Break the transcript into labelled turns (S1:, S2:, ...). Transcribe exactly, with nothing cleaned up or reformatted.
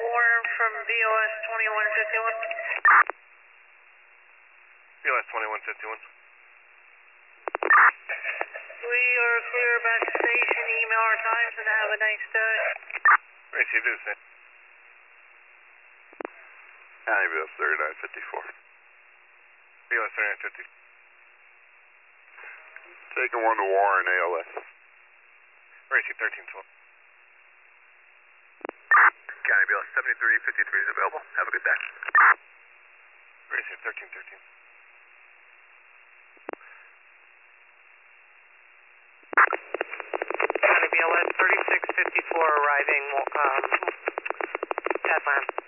S1: Warren from B O S twenty-one fifty-one.
S2: B O S twenty-one fifty-one.
S1: We are clear back to station. Email our times and have a nice day.
S2: Received it, sir.
S3: County B O S thirty-nine fifty-four.
S2: B O S thirty-nine fifty.
S3: Taking one to Warren, A L S.
S2: Received thirteen twelve.
S3: County B O S seventy-three fifty-three is available. Have a good day.
S2: Received thirteen thirteen.
S4: County B L S thirty-six fifty-four arriving, um, Atlanta.